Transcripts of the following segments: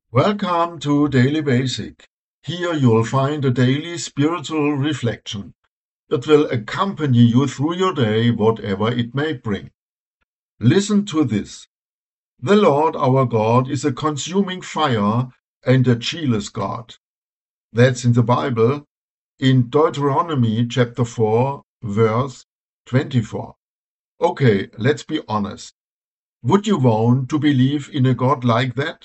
Welcome to Daily Basic. Here you'll find a daily spiritual reflection. It will accompany you through your day, whatever it may bring. Listen to this. The Lord our God is a consuming fire and a jealous God. That's in the Bible, in Deuteronomy chapter 4, verse 24. Okay, let's be honest. Would you want to believe in a God like that?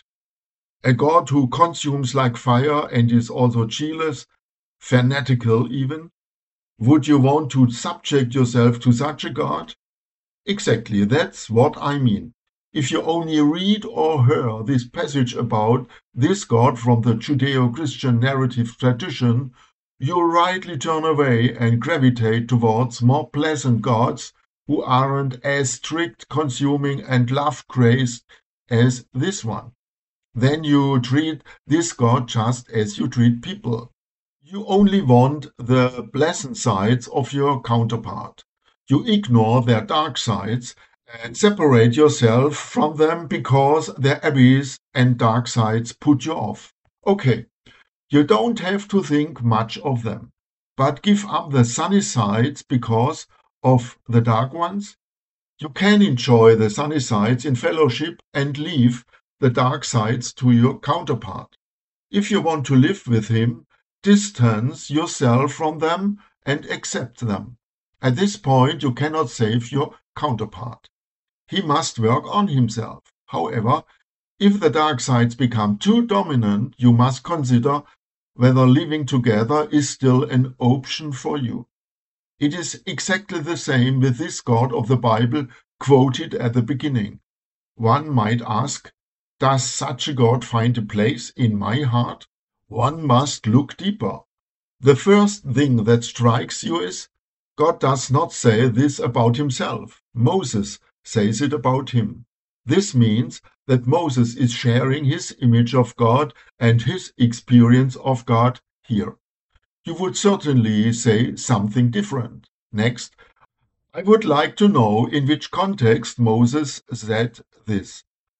A God who consumes like fire and is also jealous, fanatical even? Would you want to subject yourself to such a God? Exactly, that's what I mean. If you only read or hear this passage about this God from the Judeo-Christian narrative tradition, you rightly turn away and gravitate towards more pleasant gods who aren't as strict, consuming, and love-crazed as this one. Then you treat this God just as you treat people. You only want the pleasant sides of your counterpart. You ignore their dark sides and separate yourself from them because their abyss and dark sides put you off. Okay, you don't have to think much of them, but give up the sunny sides because of the dark ones. You can enjoy the sunny sides in fellowship and leave the dark sides to your counterpart. If you want to live with him, distance yourself from them and accept them. At this point, you cannot save your counterpart. He must work on himself. However, if the dark sides become too dominant, you must consider whether living together is still an option for you. It is exactly the same with this God of the Bible quoted at the beginning. One might ask, does such a God find a place in my heart? One must look deeper. The first thing that strikes you is, God does not say this about himself. Moses says it about him. This means that Moses is sharing his image of God and his experience of God here. You would certainly say something different. Next, I would like to know in which context Moses said this.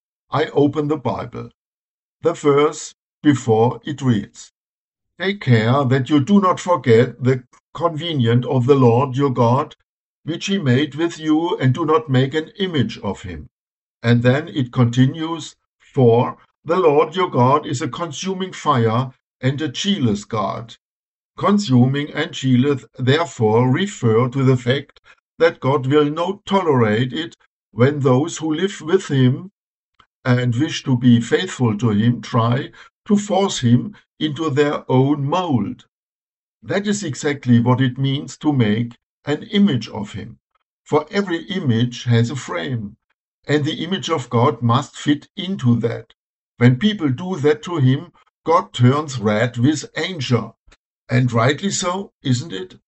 I open the Bible. The verse before it reads, take care that you do not forget the covenant of the Lord your God, which he made with you, and do not make an image of him. And then it continues, for the Lord your God is a consuming fire and a jealous God. Consuming and jealous therefore refer to the fact that God will not tolerate it when those who live with him and wish to be faithful to him try to force him into their own mold. That is exactly what it means to make an image of him. For every image has a frame, and the image of God must fit into that. When people do that to him, God turns red with anger. And rightly so, isn't it?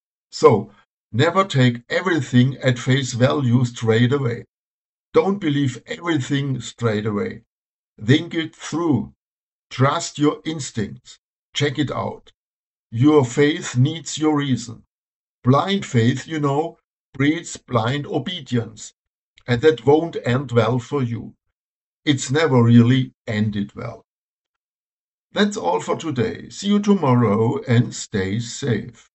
So, never take everything at face value straight away. Don't believe everything straight away. Think it through. Trust your instincts. Check it out. Your faith needs your reason. Blind faith, breeds blind obedience. And that won't end well for you. It's never really ended well. That's all for today. See you tomorrow and stay safe.